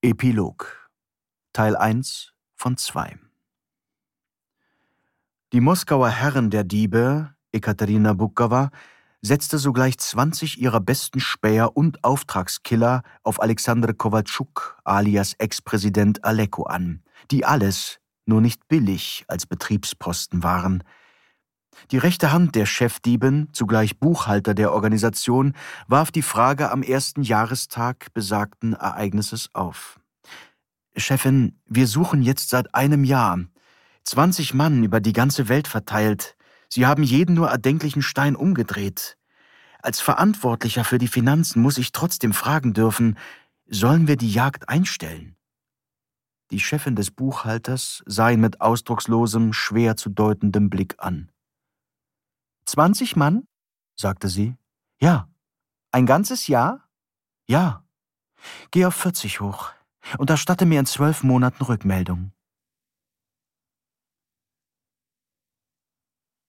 Epilog Teil 1 von 2. Die Moskauer Herrin der Diebe, Ekaterina Bukowa, setzte sogleich 20 ihrer besten Späher und Auftragskiller auf Alexander Kowalczuk alias Ex-Präsident Aleko an, die alles, nur nicht billig, als Betriebsposten waren. Die rechte Hand der Chefdiebin, zugleich Buchhalter der Organisation, warf die Frage am ersten Jahrestag besagten Ereignisses auf. »Chefin, wir suchen jetzt seit einem Jahr. 20 Mann über die ganze Welt verteilt. Sie haben jeden nur erdenklichen Stein umgedreht. Als Verantwortlicher für die Finanzen muss ich trotzdem fragen dürfen, sollen wir die Jagd einstellen?« Die Chefin des Buchhalters sah ihn mit ausdruckslosem, schwer zu deutendem Blick an. »20 Mann?« sagte sie. »Ja.« »Ein ganzes Jahr?« »Ja.« »Geh auf 40 hoch und erstatte mir in 12 Monaten Rückmeldung.«